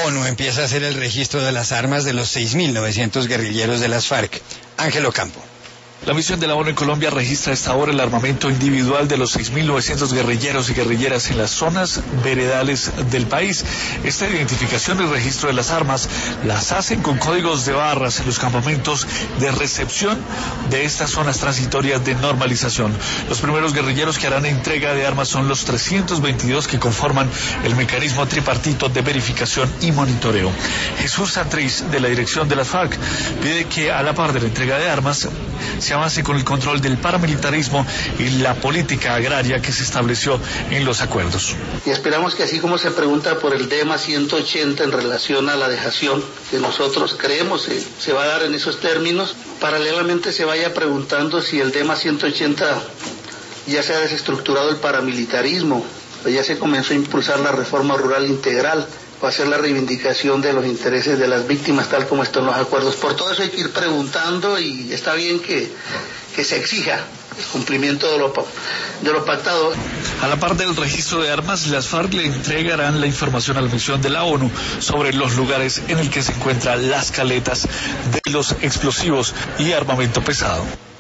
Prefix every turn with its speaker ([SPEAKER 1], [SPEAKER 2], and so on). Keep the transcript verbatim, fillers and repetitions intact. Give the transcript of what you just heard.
[SPEAKER 1] ONU empieza a hacer el registro de las armas de los seis mil novecientos guerrilleros de las FARC. Ángelo Campo.
[SPEAKER 2] La misión de la ONU en Colombia registra a esta hora el armamento individual de los seis mil novecientos guerrilleros y guerrilleras en las zonas veredales del país. Esta identificación y registro de las armas las hacen con códigos de barras en los campamentos de recepción de estas zonas transitorias de normalización. Los primeros guerrilleros que harán entrega de armas son los trescientos veintidós que conforman el mecanismo tripartito de verificación y monitoreo. Jesús Santriz, de la dirección de las FARC, pide que a la par de la entrega de armas se avance con el control del paramilitarismo y la política agraria que se estableció en los acuerdos.
[SPEAKER 3] Y esperamos que así como se pregunta por el D E M A ciento ochenta en relación a la dejación que nosotros creemos se, se va a dar en esos términos, paralelamente se vaya preguntando si el D E M A ciento ochenta ya se ha desestructurado el paramilitarismo, o ya se comenzó a impulsar la reforma rural integral, va a ser la reivindicación de los intereses de las víctimas tal como están los acuerdos. Por todo eso hay que ir preguntando y está bien que, que se exija el cumplimiento de lo, de lo pactado.
[SPEAKER 2] A la par del registro de armas, las FARC le entregarán la información a la misión de la ONU sobre los lugares en el que se encuentran las caletas de los explosivos y armamento pesado.